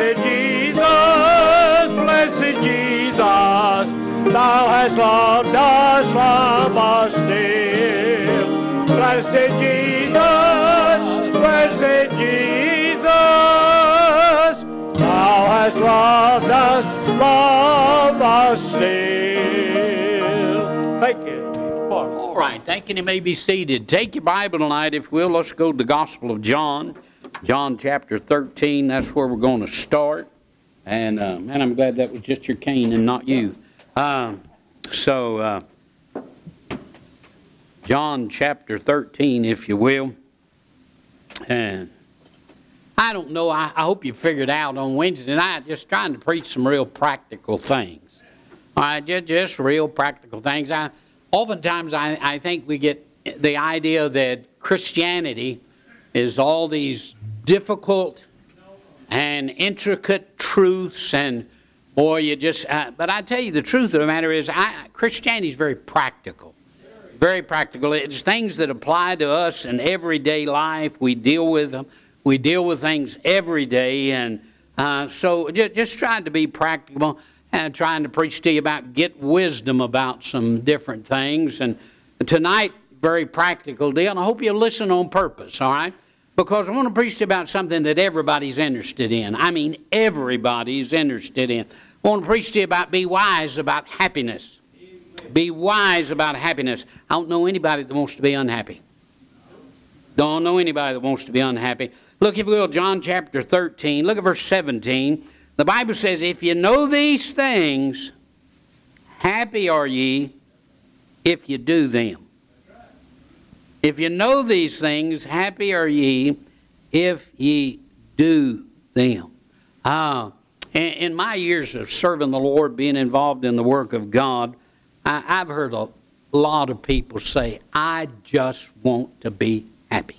Blessed Jesus, blessed Jesus, thou hast loved us from us still. Blessed Jesus, blessed Jesus, thou hast loved us from us still. Thank you. All right, thank you. You may be seated. Take your Bible tonight, if you will. Let's go to the Gospel of John. John chapter 13, that's where we're going to start. And I'm glad that was just your cane and not you. John chapter 13, if you will. And I don't know, I hope you figured out on Wednesday night, just trying to preach some real practical things. All right, just real practical things. Oftentimes I think we get the idea that Christianity is all these difficult and intricate truths, and boy, you just, but I tell you the truth of the matter is Christianity is very practical. Very practical. It's things that apply to us in everyday life. We deal with them. We deal with things every day, and so just trying to be practical and trying to preach to you about, get wisdom about some different things. And tonight, very practical deal, and I hope you'll listen on purpose, all right? Because I want to preach to you about something that everybody's interested in. I mean, everybody's interested in. I want to preach to you about, be wise about happiness. Be wise about happiness. I don't know anybody that wants to be unhappy. Don't know anybody that wants to be unhappy. Look, if you will, John chapter 13. Look at verse 17. The Bible says, if you know these things, happy are ye if you do them. If you know these things, happy are ye if ye do them. In my years of serving the Lord, being involved in the work of God, I've heard a lot of people say, I just want to be happy.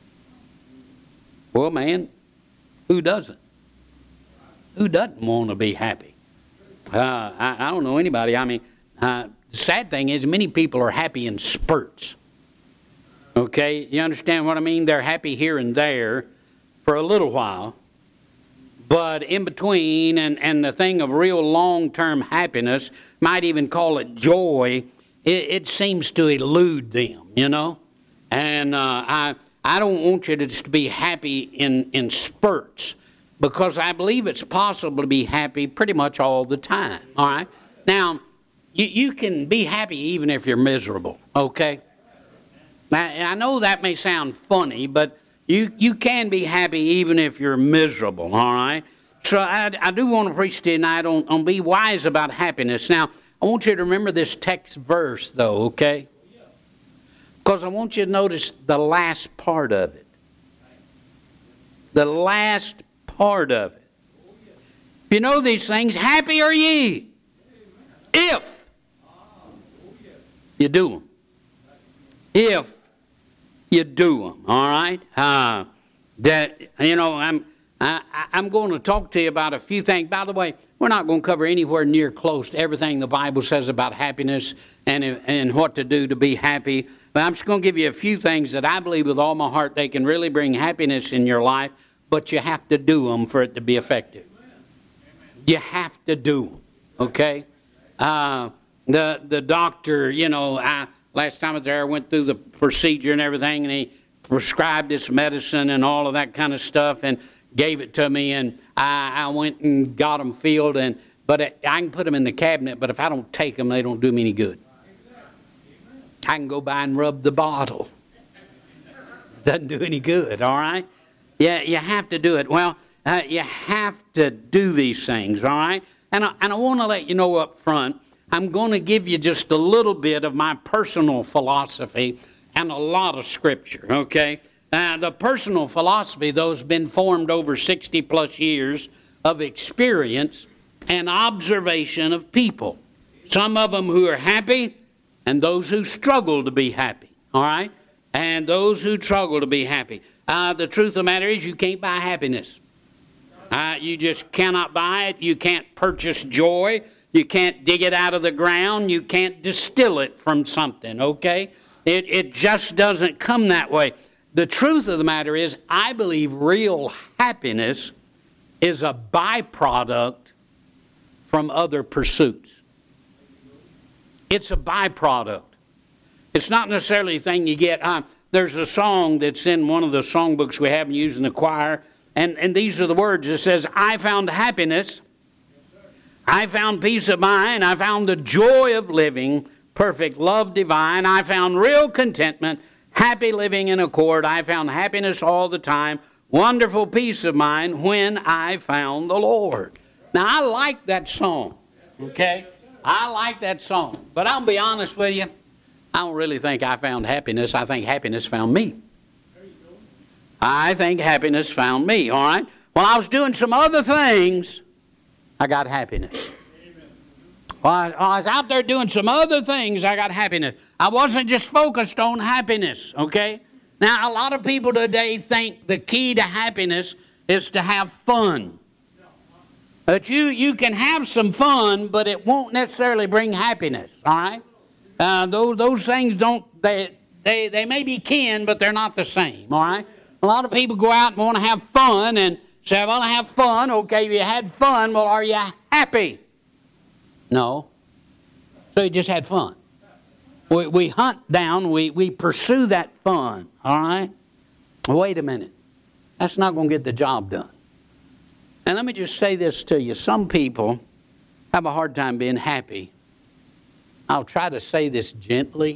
Well, man, who doesn't? Who doesn't want to be happy? I don't know anybody. I mean, the sad thing is many people are happy in spurts. Okay, you understand what I mean? They're happy here and there for a little while. But in between, and the thing of real long-term happiness, might even call it joy, it seems to elude them, you know? And I don't want you to just be happy in spurts, because I believe it's possible to be happy pretty much all the time, all right? Now, you can be happy even if you're miserable, okay? Now, I know that may sound funny, but you can be happy even if you're miserable, all right? So I do want to preach tonight on be wise about happiness. Now, I want you to remember this text verse, though, okay? Because I want you to notice the last part of it. The last part of it. If you know these things, happy are ye if you do them. If you do them, all right? I'm going to talk to you about a few things. By the way, we're not going to cover anywhere near close to everything the Bible says about happiness and what to do to be happy. But I'm just going to give you a few things that I believe with all my heart they can really bring happiness in your life, but you have to do them for it to be effective. You have to do them, okay? The doctor, last time I was there, I went through the procedure and everything, and he prescribed this medicine and all of that kind of stuff and gave it to me, and I went and got them filled, but I can put them in the cabinet, but if I don't take them, they don't do me any good. I can go by and rub the bottle. Doesn't do any good, all right? Yeah, you have to do it. Well, you have to do these things, all right? And I want to let you know up front, I'm going to give you just a little bit of my personal philosophy and a lot of scripture, okay? The personal philosophy, though, has been formed over 60 plus years of experience and observation of people. Some of them who are happy and those who struggle to be happy, all right? And those who struggle to be happy. The truth of the matter is you can't buy happiness. You just cannot buy it. You can't purchase joy. You can't dig it out of the ground. You can't distill it from something, okay? It just doesn't come that way. The truth of the matter is, I believe real happiness is a byproduct from other pursuits. It's a byproduct. It's not necessarily a thing you get. There's a song that's in one of the songbooks we have used in the choir, and these are the words. It says, I found happiness, I found peace of mind, I found the joy of living, perfect love divine, I found real contentment, happy living in accord, I found happiness all the time, wonderful peace of mind when I found the Lord. Now, I like that song, okay? I like that song. But I'll be honest with you, I don't really think I found happiness. I think happiness found me. I think happiness found me, all right? When I was doing some other things, I got happiness. While I was out there doing some other things, I got happiness. I wasn't just focused on happiness, okay? Now, a lot of people today think the key to happiness is to have fun. But you can have some fun, but it won't necessarily bring happiness, all right? Those things don't, they may be kin, but they're not the same, all right? A lot of people go out and want to have fun and say, I want to have fun. Okay, you had fun. Well, are you happy? No. So you just had fun. We hunt down, we pursue that fun, all right? Wait a minute. That's not going to get the job done. And let me just say this to you. Some people have a hard time being happy. I'll try to say this gently.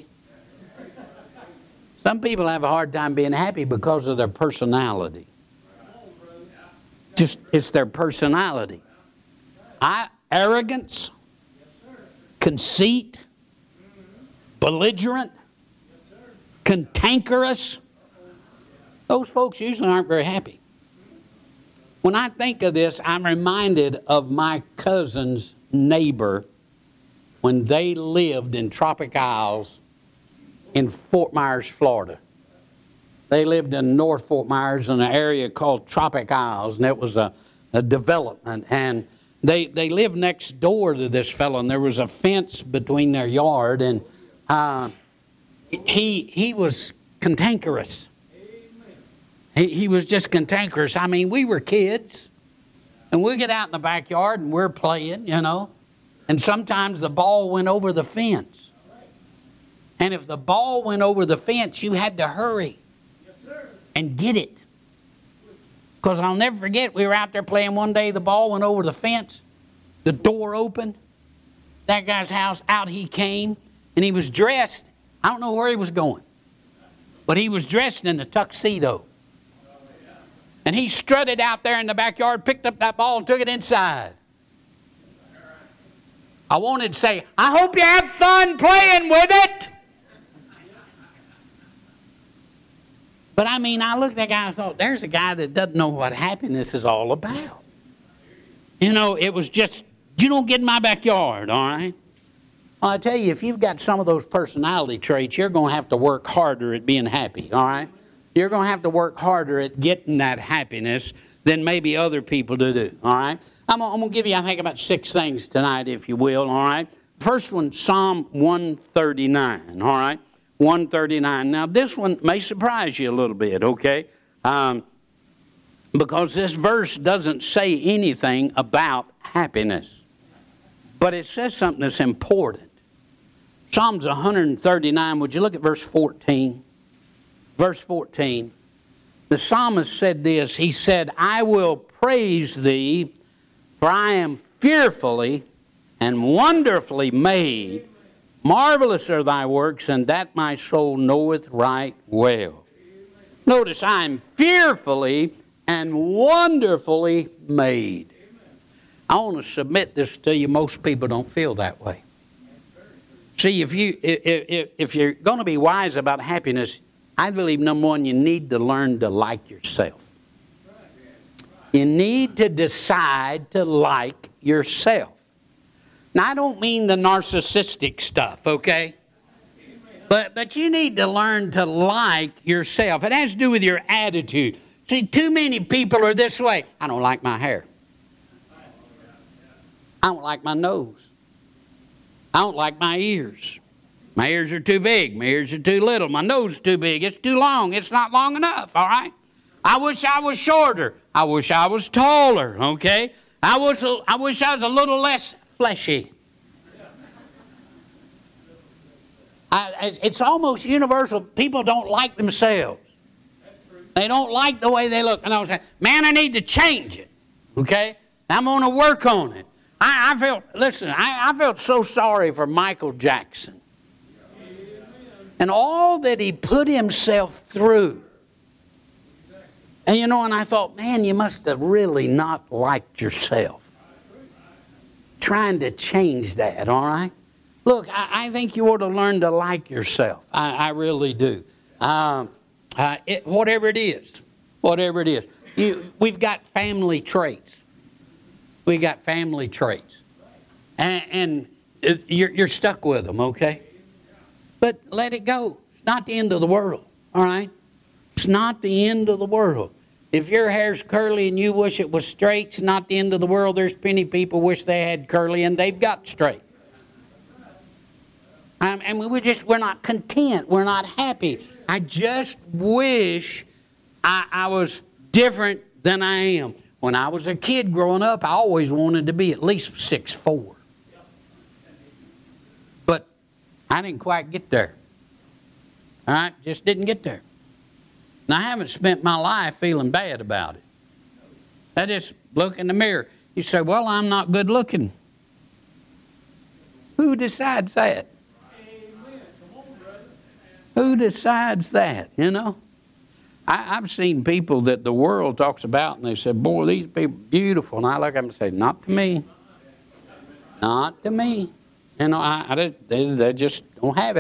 Some people have a hard time being happy because of their personality. Just, it's their personality. Arrogance, conceit, belligerent, cantankerous. Those folks usually aren't very happy. When I think of this, I'm reminded of my cousin's neighbor when they lived in Tropic Isles in Fort Myers, Florida. They lived in North Fort Myers in an area called Tropic Isles, and it was a development. And they lived next door to this fellow, and there was a fence between their yard, and he was cantankerous. He was just cantankerous. I mean, we were kids, and we get out in the backyard, and we're playing, you know, and sometimes the ball went over the fence. And if the ball went over the fence, you had to hurry and get it. Because I'll never forget, we were out there playing one day, the ball went over the fence, the door opened, that guy's house, out he came, and he was dressed. I don't know where he was going, but he was dressed in a tuxedo. And he strutted out there in the backyard, picked up that ball and took it inside. I wanted to say, I hope you have fun playing with it. But I mean, I looked at that guy and thought, there's a guy that doesn't know what happiness is all about. You know, it was just, you don't get in my backyard, all right? Well, I tell you, if you've got some of those personality traits, you're going to have to work harder at being happy, all right? You're going to have to work harder at getting that happiness than maybe other people do, all right? I'm going to give you, I think, about 6 things tonight, if you will, all right? First one, Psalm 139, all right? 139. Now, this one may surprise you a little bit, okay? Because this verse doesn't say anything about happiness. But it says something that's important. Psalms 139, would you look at verse 14? Verse 14. The psalmist said this. He said, I will praise thee, for I am fearfully and wonderfully made. Marvelous are thy works, and that my soul knoweth right well. Notice, I am fearfully and wonderfully made. I want to submit this to you. Most people don't feel that way. See, if you're going to be wise about happiness, I believe, number one, you need to learn to like yourself. You need to decide to like yourself. Now, I don't mean the narcissistic stuff, okay? But you need to learn to like yourself. It has to do with your attitude. See, too many people are this way. I don't like my hair. I don't like my nose. I don't like my ears. My ears are too big. My ears are too little. My nose is too big. It's too long. It's not long enough, all right? I wish I was shorter. I wish I was taller, okay? I wish I was a little less fleshy. It's almost universal. People don't like themselves. They don't like the way they look. And I was saying, man, I need to change it, okay? I'm going to work on it. I felt so sorry for Michael Jackson. And all that he put himself through. And and I thought, man, you must have really not liked yourself. Trying to change that, all right? Look, I think you ought to learn to like yourself. I really do. Whatever it is. We've got family traits. We got family traits. And you're stuck with them, okay? But let it go. It's not the end of the world, all right? It's not the end of the world. If your hair's curly and you wish it was straight, it's not the end of the world. There's plenty of people wish they had curly and they've got straight. And we're not content. We're not happy. I just wish I was different than I am. When I was a kid growing up, I always wanted to be at least 6'4". But I didn't quite get there. All right? Just didn't get there. And I haven't spent my life feeling bad about it. I just look in the mirror. You say, well, I'm not good looking. Who decides that? Who decides that, I've seen people that the world talks about, and they say, boy, these people are beautiful. And I look at them and say, not to me. Not to me. They just don't have it.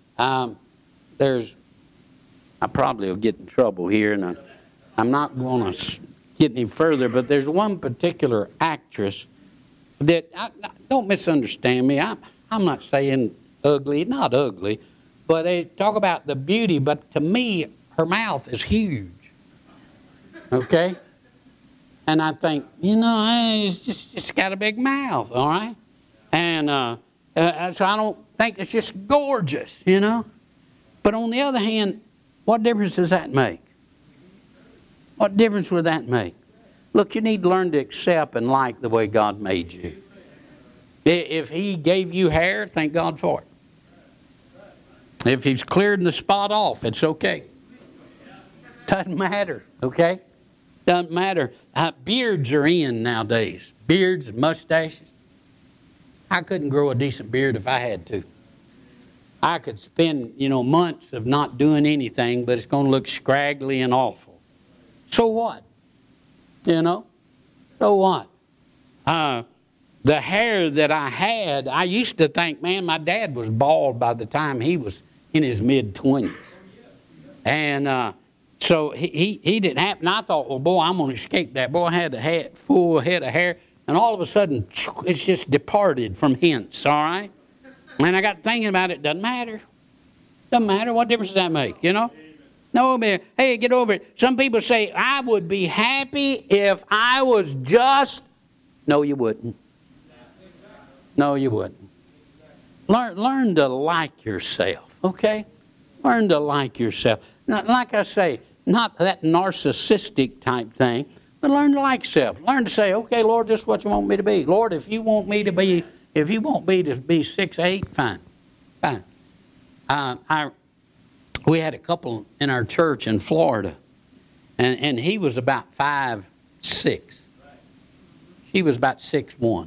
I probably will get in trouble here, and I'm not going to get any further, but there's one particular actress that, don't misunderstand me, I'm not saying ugly, not ugly, but they talk about the beauty, but to me, her mouth is huge, okay? And I think, it's got a big mouth, all right? And so I don't think it's just gorgeous, But on the other hand, what difference does that make? What difference would that make? Look, you need to learn to accept and like the way God made you. If He gave you hair, thank God for it. If He's cleared the spot off, it's okay. Doesn't matter, okay? Doesn't matter. Beards are in nowadays. Beards, mustaches. I couldn't grow a decent beard if I had to. I could spend, months of not doing anything, but it's going to look scraggly and awful. So what? So what? The hair that I had, I used to think, man, my dad was bald by the time he was in his mid-20s. And so he didn't happen. I thought, well, boy, I'm going to escape that. Boy, I had a full head of hair, and all of a sudden, it's just departed from hence, all right? And I got thinking about it. Doesn't matter. Doesn't matter. What difference does that make, No, man. Hey, get over it. Some people say, I would be happy if I was just... No, you wouldn't. No, you wouldn't. Learn to like yourself, okay? Learn to like yourself. Now, like I say, not that narcissistic type thing, but learn to like yourself. Learn to say, okay, Lord, this is what you want me to be. Lord, if you want me to be 6'8", fine. We had a couple in our church in Florida, and he was about 5'6". She was about 6'1".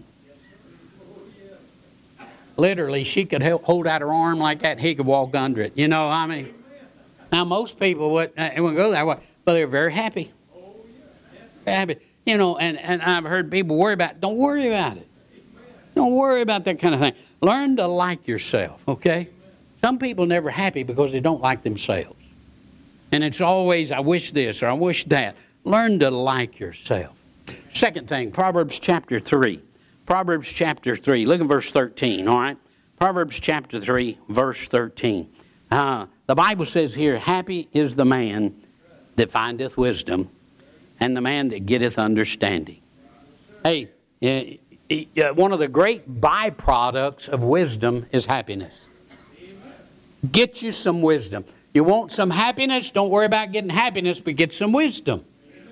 Literally, she could hold out her arm like that, and he could walk under it. Now most people wouldn't go that way, but they're very happy. Happy. And I've heard people worry about it. Don't worry about it. Don't worry about that kind of thing. Learn to like yourself, okay? Some people are never happy because they don't like themselves. And it's always, I wish this or I wish that. Learn to like yourself. Second thing, Proverbs chapter 3. Proverbs chapter 3. Look at verse 13, all right? Proverbs chapter 3, verse 13. The Bible says here, happy is the man that findeth wisdom, and the man that getteth understanding. Hey, one of the great byproducts of wisdom is happiness. Get you some wisdom. You want some happiness? Don't worry about getting happiness, but get some wisdom.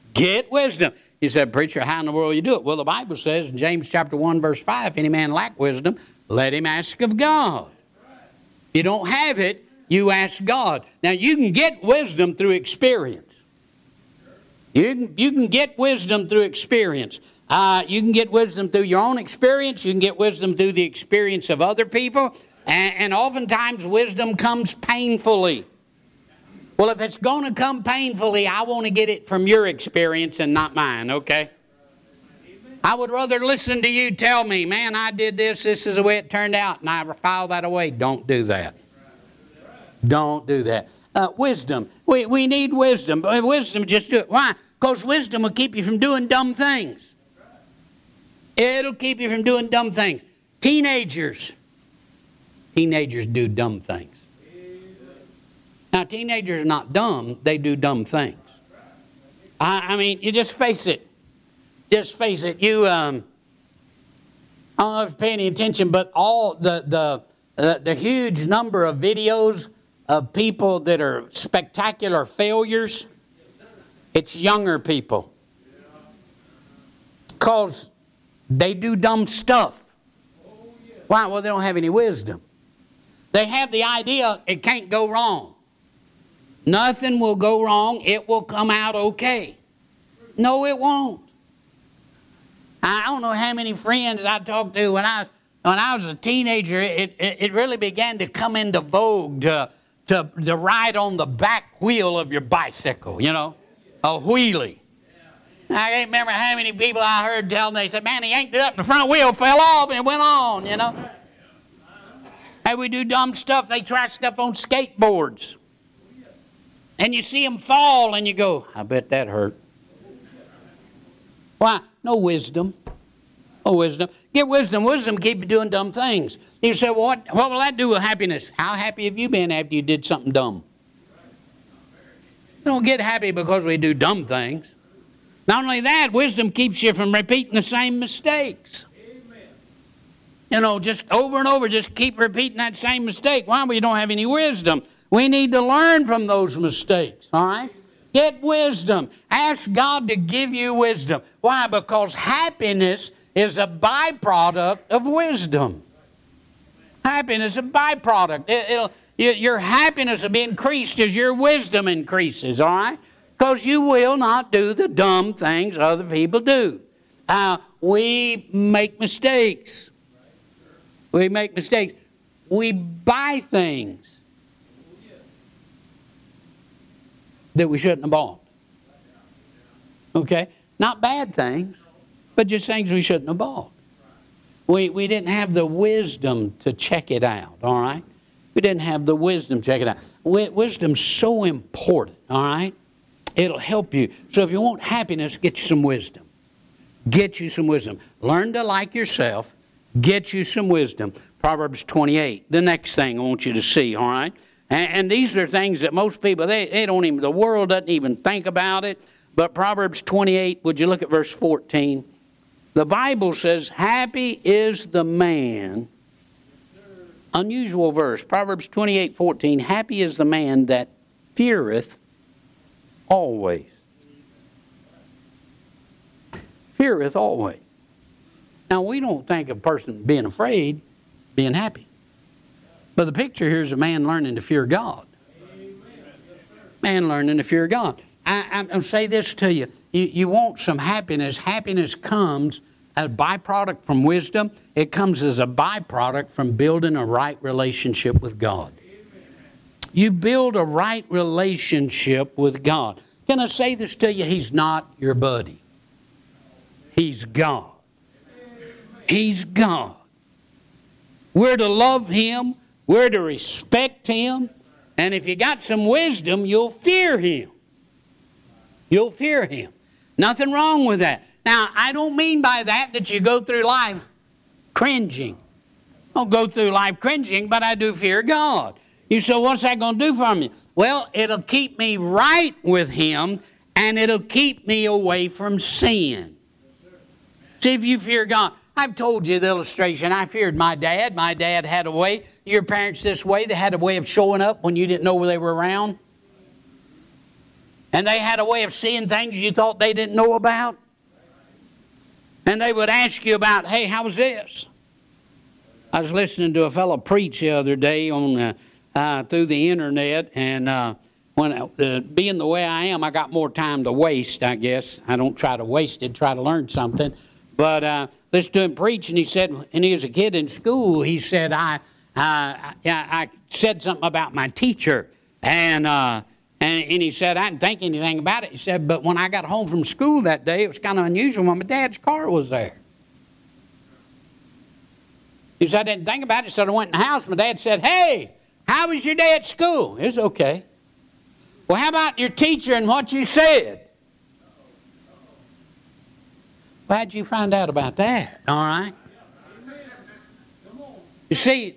Get wisdom. You said, preacher, how in the world you do it? Well, the Bible says in James chapter 1, verse 5, if any man lack wisdom, let him ask of God. If you don't have it, you ask God. Now, you can get wisdom through experience. You can get wisdom through experience. You can get wisdom through your own experience. You can get wisdom through the experience of other people. And oftentimes, wisdom comes painfully. Well, if it's going to come painfully, I want to get it from your experience and not mine, okay? I would rather listen to you tell me, man, I did this is the way it turned out, and I file that away. Don't do that. Don't do that. Wisdom. We need wisdom. Wisdom, just do it. Why? Because wisdom will keep you from doing dumb things. It'll keep you from doing dumb things. Teenagers do dumb things. Now, teenagers are not dumb. They do dumb things. I mean, you just face it. Just face it. You, I don't know if you're paying any attention, but all the huge number of videos of people that are spectacular failures, it's younger people. Because they do dumb stuff. Why? Well, they don't have any wisdom. They have the idea it can't go wrong. Nothing will go wrong. It will come out okay. No, it won't. I don't know how many friends I talked to when I was a teenager. It really began to come into vogue to ride on the back wheel of your bicycle, you know, a wheelie. I can't remember how many people I heard tell them, they said, man, he yanked it up and the front wheel fell off and it went on, you know. Hey, we do dumb stuff. They try stuff on skateboards. And you see them fall and you go, I bet that hurt. Why? No wisdom. No wisdom. Get wisdom. Wisdom keep you doing dumb things. You say, well, what will that do with happiness? How happy have you been after you did something dumb? We don't get happy because we do dumb things. Not only that, wisdom keeps you from repeating the same mistakes. You know, just over and over, just keep repeating that same mistake. Why? We don't have any wisdom. We need to learn from those mistakes, all right? Get wisdom. Ask God to give you wisdom. Why? Because happiness is a byproduct of wisdom. Happiness is a byproduct. Your happiness will be increased as your wisdom increases, all right? Because you will not do the dumb things other people do. We make mistakes. We make mistakes. We buy things that we shouldn't have bought. Okay? Not bad things, but just things we shouldn't have bought. We didn't have the wisdom to check it out, all right? We didn't have the wisdom to check it out. Wisdom's so important, all right? It'll help you. So if you want happiness, get you some wisdom. Get you some wisdom. Learn to like yourself. Get you some wisdom. Proverbs 28, the next thing I want you to see, all right? And these are things that most people, they don't even, the world doesn't even think about it. But Proverbs 28, would you look at verse 14? The Bible says, happy is the man. Unusual verse. Proverbs 28, 14. Happy is the man that feareth always. Feareth always. Now, we don't think of a person being afraid, being happy. But the picture here is a man learning to fear God. Man learning to fear God. I'll say this to you. You want some happiness. Happiness comes as a byproduct from wisdom. It comes as a byproduct from building a right relationship with God. You build a right relationship with God. Can I say this to you? He's not your buddy. He's God. He's God. We're to love Him. We're to respect Him. And if you got some wisdom, you'll fear Him. You'll fear Him. Nothing wrong with that. Now, I don't mean by that you go through life cringing. I don't go through life cringing, but I do fear God. You say, what's that going to do for me? Well, it'll keep me right with Him, and it'll keep me away from sin. See, if you fear God. I've told you the illustration. I feared my dad. My dad had a way. Your parents this way. They had a way of showing up when you didn't know they were around. And they had a way of seeing things you thought they didn't know about. And they would ask you about, hey, how was this? I was listening to a fellow preach the other day on through the internet, and being the way I am, I got more time to waste, I guess. I don't try to waste it, try to learn something. But listen to him preach, and he said, and he was a kid in school, he said, I said something about my teacher, and he said, I didn't think anything about it. He said, but when I got home from school that day, it was kind of unusual when my dad's car was there. He said, I didn't think about it, so I went in the house. My dad said, hey, how was your day at school? It was okay. Well, how about your teacher and what you said? Well, how'd you find out about that? All right. You see,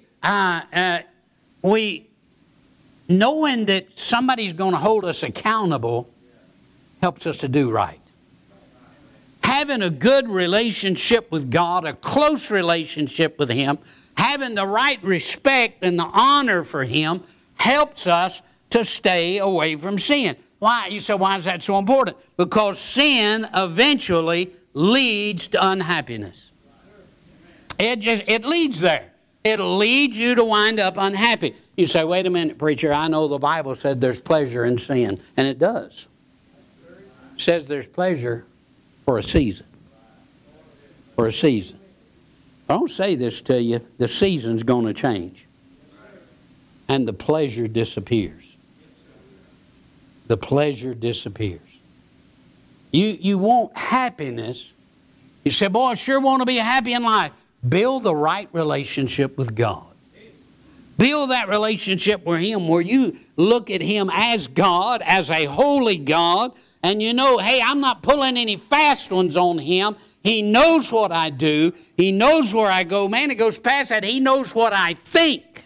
knowing that somebody's going to hold us accountable helps us to do right. Having a good relationship with God, a close relationship with Him, having the right respect and the honor for Him helps us to stay away from sin. Why? You say, why is that so important? Because sin eventually leads to unhappiness. It leads there. It'll lead you to wind up unhappy. You say, wait a minute, preacher, I know the Bible said there's pleasure in sin. And it does. It says there's pleasure for a season. For a season. I don't say this to you. The season's going to change. And the pleasure disappears. The pleasure disappears. You want happiness. You say, boy, I sure want to be happy in life. Build the right relationship with God. Build that relationship with Him where you look at Him as God, as a holy God, and you know, hey, I'm not pulling any fast ones on Him. He knows what I do. He knows where I go. Man, it goes past that. He knows what I think.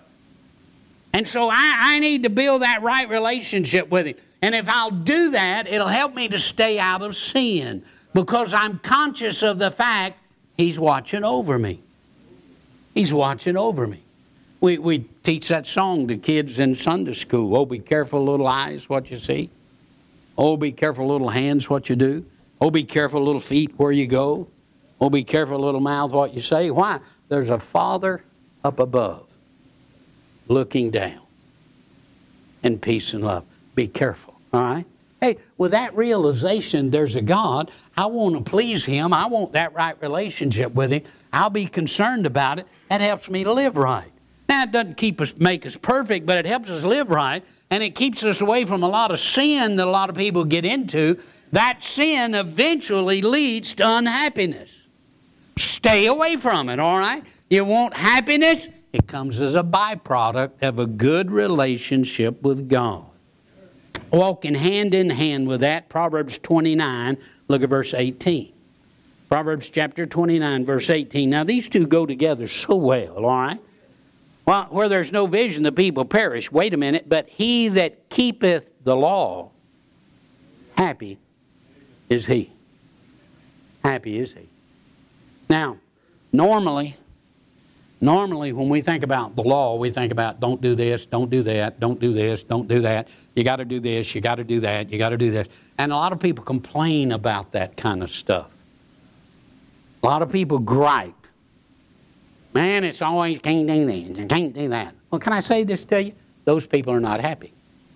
And so I need to build that right relationship with Him. And if I'll do that, it'll help me to stay out of sin because I'm conscious of the fact He's watching over me. He's watching over me. We teach that song to kids in Sunday school. Oh, be careful, little eyes, what you see. Oh, be careful, little hands, what you do. Oh, be careful, little feet, where you go. Oh, be careful, little mouth, what you say. Why? There's a Father up above looking down in peace and love. Be careful, all right? Hey, with that realization, there's a God. I want to please Him. I want that right relationship with Him. I'll be concerned about it. That helps me to live right. Now, it doesn't make us perfect, but it helps us live right, and it keeps us away from a lot of sin that a lot of people get into. That sin eventually leads to unhappiness. Stay away from it, all right? You want happiness? It comes as a byproduct of a good relationship with God. Walking hand in hand with that, Proverbs 29, look at verse 18. Proverbs chapter 29, verse 18. Now, these two go together so well, all right? Well, where there's no vision, the people perish. Wait a minute. But he that keepeth the law, happy is he. Happy is he. Now, normally when we think about the law, we think about don't do this, don't do that, don't do this, don't do that. You got to do this, you got to do that, you got to do this. And a lot of people complain about that kind of stuff. A lot of people gripe. Man, it's always can't do this and can't do that. Well, can I say this to you? Those people are not happy.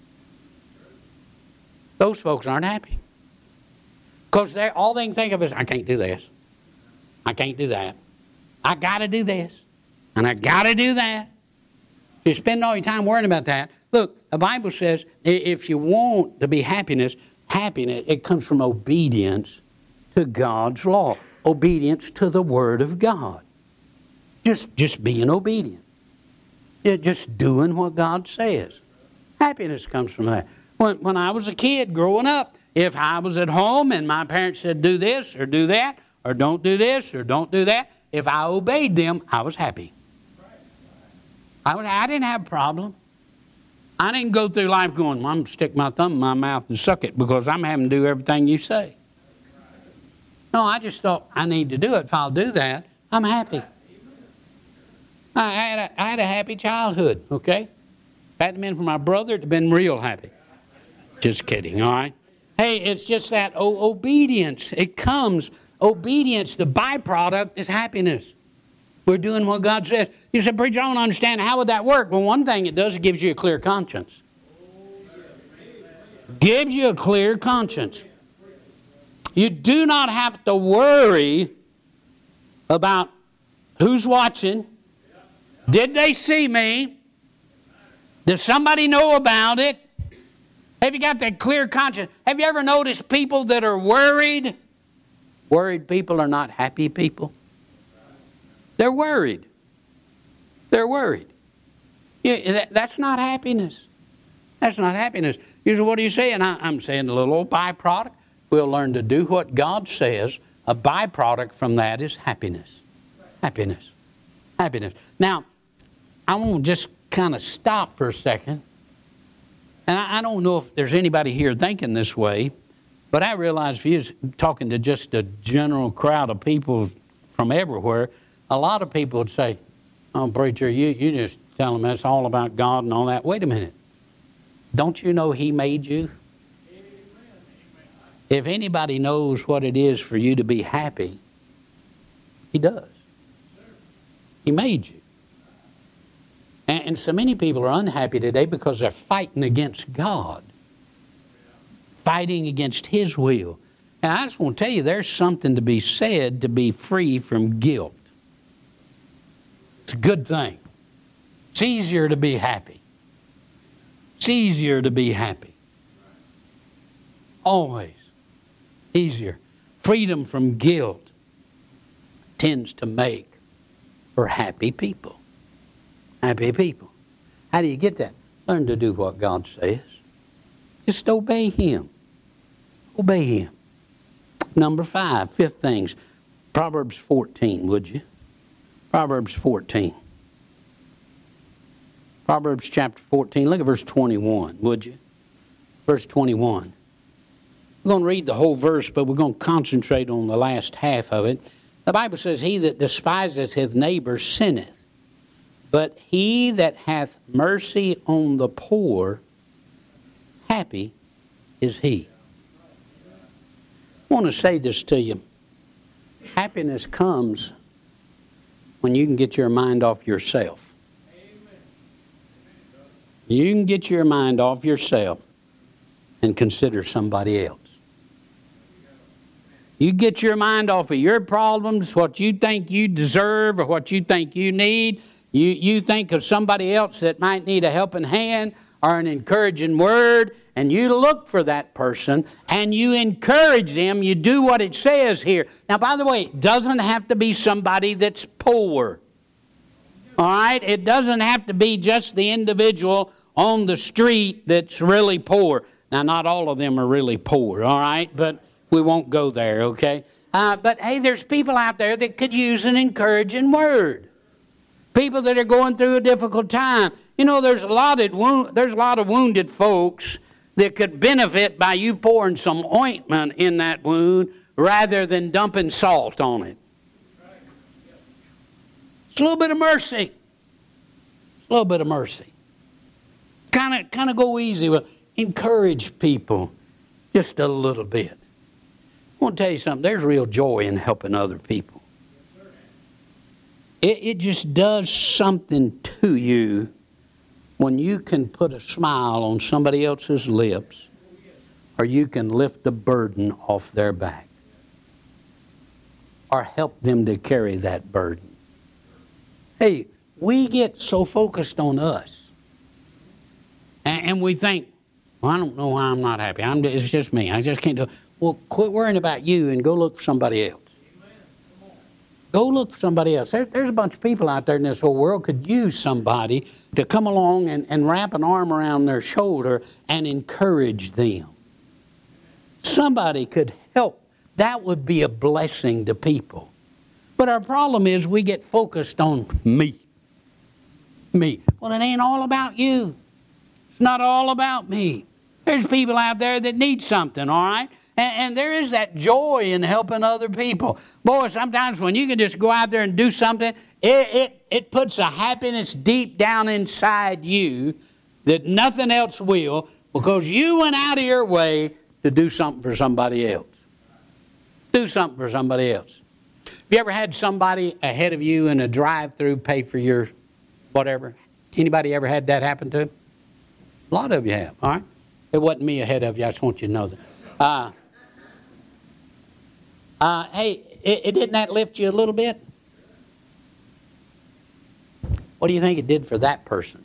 Those folks aren't happy. Because all they can think of is, I can't do this. I can't do that. I got to do this. And I got to do that. You spend all your time worrying about that. Look, the Bible says if you want to be happiness, it comes from obedience to God's law. Obedience to the Word of God. Just being obedient. Just doing what God says. Happiness comes from that. When I was a kid growing up, if I was at home and my parents said do this or do that, or don't do this or don't do that, if I obeyed them, I was happy. I didn't have a problem. I didn't go through life going, I'm going to stick my thumb in my mouth and suck it because I'm having to do everything you say. No, I just thought I need to do it. If I'll do that, I'm happy. I had a happy childhood, okay? If it hadn't been for my brother, it would have been real happy. Just kidding, all right? Hey, it's just that obedience. It comes. Obedience, the byproduct is happiness. We're doing what God says. You said, preacher, I don't understand. How would that work? Well, one thing it does, it gives you a clear conscience. Gives you a clear conscience. You do not have to worry about who's watching. Did they see me? Does somebody know about it? Have you got that clear conscience? Have you ever noticed people that are worried? Worried people are not happy people. They're worried. They're worried. That's not happiness. That's not happiness. You say, what are you saying? I'm saying a little old byproduct. We'll learn to do what God says. A byproduct from that is happiness. Happiness. Happiness. Now, I want to just kind of stop for a second. And I don't know if there's anybody here thinking this way, but I realize if you're talking to just a general crowd of people from everywhere, a lot of people would say, oh, preacher, you just tell them that's all about God and all that. Wait a minute. Don't you know He made you? If anybody knows what it is for you to be happy, He does. He made you. And so many people are unhappy today because they're fighting against God. Fighting against His will. And I just want to tell you, there's something to be said to be free from guilt. It's a good thing. It's easier to be happy. It's easier to be happy. Always. Easier. Freedom from guilt tends to make for happy people. Happy people. How do you get that? Learn to do what God says. Just obey Him. Obey Him. Number 5, fifth things. Proverbs 14, would you? Proverbs 14. Proverbs chapter 14. Look at verse 21, would you? Verse 21. We're going to read the whole verse, but we're going to concentrate on the last half of it. The Bible says, he that despiseth his neighbor sinneth. But he that hath mercy on the poor, happy is he. I want to say this to you. Happiness comes when you can get your mind off yourself. You can get your mind off yourself and consider somebody else. You get your mind off of your problems, what you think you deserve or what you think you need. You think of somebody else that might need a helping hand or an encouraging word, and you look for that person and you encourage them. You do what it says here. Now, by the way, it doesn't have to be somebody that's poor. All right? It doesn't have to be just the individual on the street that's really poor. Now, not all of them are really poor, all right? But we won't go there, okay? But, hey, there's people out there that could use an encouraging word. People that are going through a difficult time. You know, there's a lot of wounded folks that could benefit by you pouring some ointment in that wound rather than dumping salt on it. It's a little bit of mercy. It's a little bit of mercy. Kind of go easy with. Encourage people just a little bit. I want to tell you something. There's real joy in helping other people. It just does something to you when you can put a smile on somebody else's lips, or you can lift a burden off their back, or help them to carry that burden. Hey, we get so focused on us, and we think, well, I don't know why I'm not happy. It's just me. I just can't do it. Well, quit worrying about you and go look for somebody else. Go look for somebody else. There's a bunch of people out there in this whole world could use somebody to come along and wrap an arm around their shoulder and encourage them. Somebody could help. That would be a blessing to people. But our problem is we get focused on me. Me. Well, it ain't all about you. It's not all about me. There's people out there that need something, all right? And there is that joy in helping other people. Boy, sometimes when you can just go out there and do something, it puts a happiness deep down inside you that nothing else will Because you went out of your way to do something for somebody else. Do something for somebody else. Have you ever had somebody ahead of you in a drive-through pay for your whatever? Anybody ever had that happen to? A lot of you have, all right? It wasn't me ahead of you. I just want you to know that. Hey, didn't that lift you a little bit? What do you think it did for that person?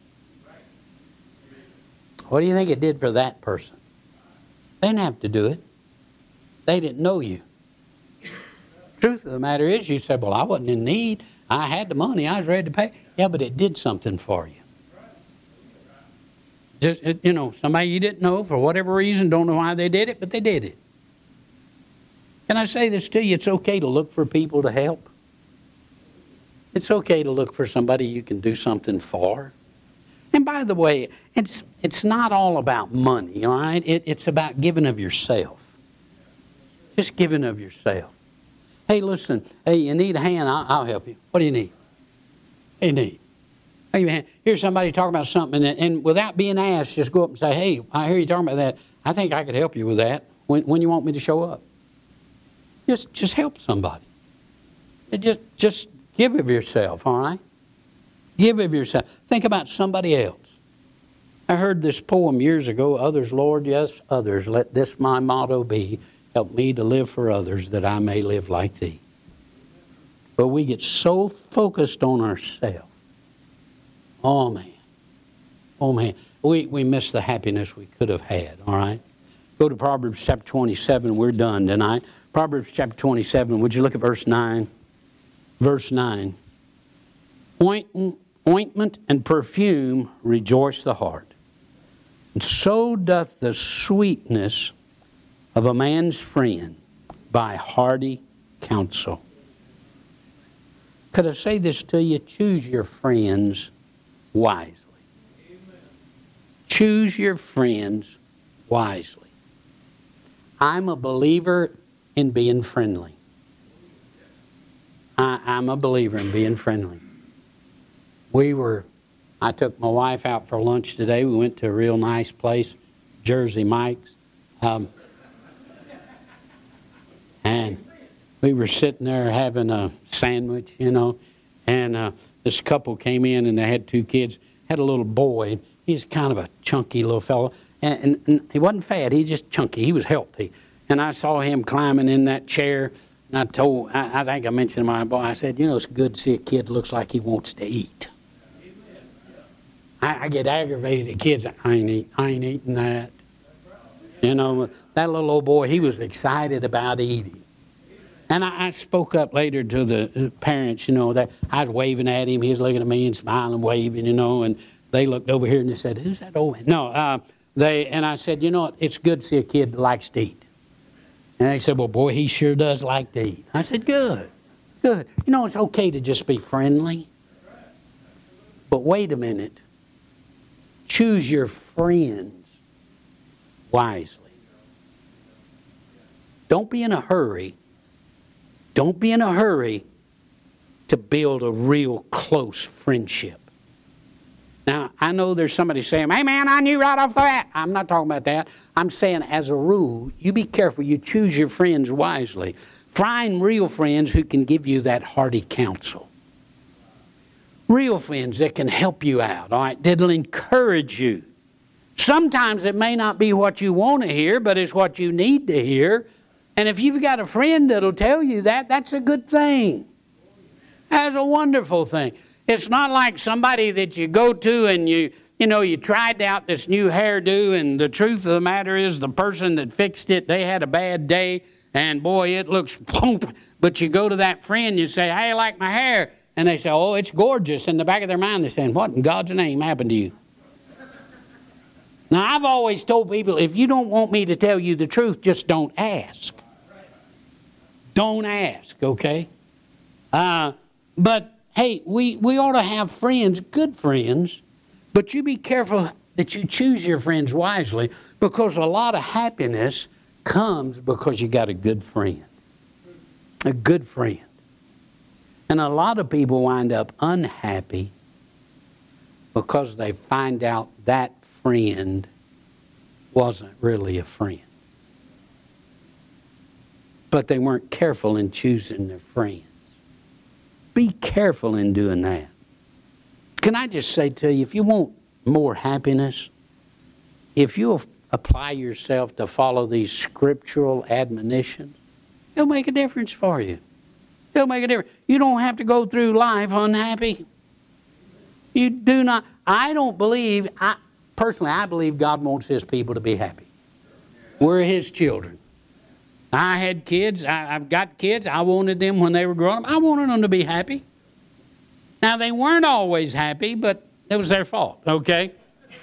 What do you think it did for that person? They didn't have to do it. They didn't know you. Truth of the matter is, you said, well, I wasn't in need. I had the money. I was ready to pay. Yeah, but it did something for you. Just, somebody you didn't know for whatever reason, don't know why they did it, but they did it. Can I say this to you? It's okay to look for people to help. It's okay to look for somebody you can do something for. And by the way, it's not all about money, all right? It's about giving of yourself. Just giving of yourself. Hey, listen, hey, you need a hand, I'll help you. What do you need? What do you need? Hey, man, here's somebody talking about something, and without being asked, just go up and say, hey, I hear you talking about that. I think I could help you with that. When you want me to show up? Just help somebody. Just give of yourself, all right? Give of yourself. Think about somebody else. I heard this poem years ago, others, Lord, yes, others. Let this my motto be, help me to live for others that I may live like thee. But we get so focused on ourselves. Oh, man. Oh, man. We miss the happiness we could have had, all right? Go to Proverbs chapter 27. We're done tonight. Proverbs chapter 27. Would you look at verse 9? Verse 9. Ointment and perfume rejoice the heart, and so doth the sweetness of a man's friend by hearty counsel. Could I say this to you? Choose your friends wisely. Choose your friends wisely. I'm a believer in being friendly. I'm a believer in being friendly. I took my wife out for lunch today. We went to a real nice place, Jersey Mike's. And we were sitting there having a sandwich, and this couple came in and they had two kids, had a little boy. He's kind of a chunky little fellow. And he wasn't fat, he was just chunky. He was healthy. And I saw him climbing in that chair. And I think I mentioned to my boy, I said, it's good to see a kid that looks like he wants to eat. I get aggravated at kids. I ain't eating that. That little old boy, he was excited about eating. And I spoke up later to the parents, that I was waving at him. He was looking at me and smiling, waving, and they looked over here and they said, who's that old man? No, and I said, it's good to see a kid that likes to eat. And they said, well, boy, he sure does like to eat. I said, good. It's okay to just be friendly. But wait a minute. Choose your friends wisely. Don't be in a hurry. Don't be in a hurry to build a real close friendship. Now, I know there's somebody saying, hey, man, I knew right off the bat. I'm not talking about that. I'm saying as a rule, you be careful. You choose your friends wisely. Find real friends who can give you that hearty counsel. Real friends that can help you out, all right, that'll encourage you. Sometimes it may not be what you want to hear, but it's what you need to hear. And if you've got a friend that'll tell you that, that's a good thing. That's a wonderful thing. It's not like somebody that you go to and you tried out this new hairdo, and the truth of the matter is the person that fixed it, they had a bad day, and boy, it looks plump. But you go to that friend, you say, hey, I like my hair. And they say, oh, it's gorgeous. In the back of their mind, they're saying, what in God's name happened to you? Now, I've always told people, if you don't want me to tell you the truth, just don't ask. Don't ask, okay? But, hey, we ought to have friends, good friends, but you be careful that you choose your friends wisely, because a lot of happiness comes because you got a good friend. A good friend. And a lot of people wind up unhappy because they find out that friend wasn't really a friend. But they weren't careful in choosing their friends. Be careful in doing that. Can I just say to you, if you want more happiness, if you'll apply yourself to follow these scriptural admonitions, it'll make a difference for you. It'll make a difference. You don't have to go through life unhappy. You do not. I don't believe, personally, I believe God wants His people to be happy. We're His children. I had kids. I've got kids. I wanted them when they were growing up. I wanted them to be happy. Now, they weren't always happy, but it was their fault, okay?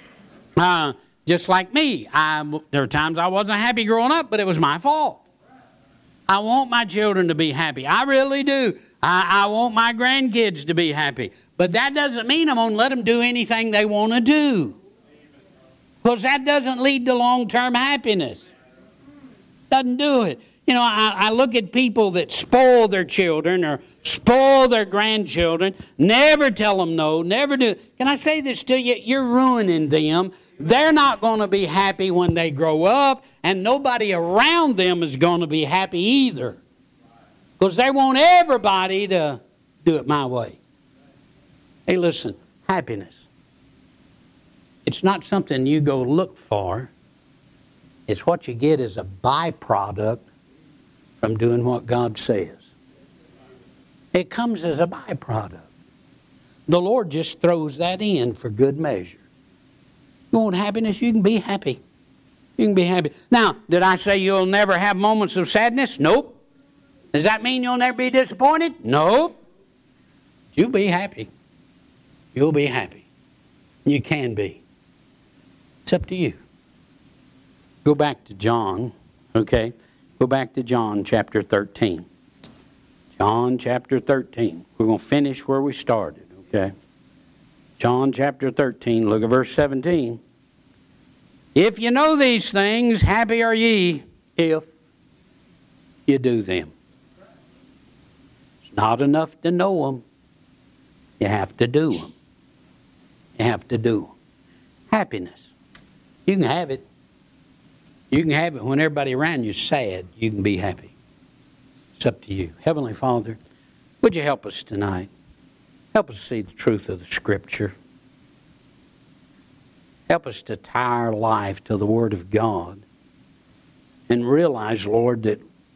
Just like me. There were times I wasn't happy growing up, but it was my fault. I want my children to be happy. I really do. I want my grandkids to be happy. But that doesn't mean I'm going to let them do anything they want to do. Because that doesn't lead to long-term happiness. Doesn't do it. You know, I look at people that spoil their children or spoil their grandchildren, never tell them no, never do. Can I say this to you? You're ruining them. They're not going to be happy when they grow up, and nobody around them is going to be happy either. Because they want everybody to do it my way. Hey, listen, happiness. It's not something you go look for. It's what you get as a byproduct from doing what God says. It comes as a byproduct. The Lord just throws that in for good measure. You want happiness? You can be happy. You can be happy. Now, did I say you'll never have moments of sadness? Nope. Does that mean you'll never be disappointed? Nope. You'll be happy. You'll be happy. You can be. It's up to you. Go back to John, okay? Go back to John chapter 13. John chapter 13. We're going to finish where we started, okay? John chapter 13, look at verse 17. If you know these things, happy are ye if you do them. It's not enough to know them. You have to do them. You have to do them. Happiness. You can have it. You can have it when everybody around you is sad. You can be happy. It's up to you. Heavenly Father, would you help us tonight? Help us see the truth of the Scripture. Help us to tie our life to the Word of God and realize, Lord, that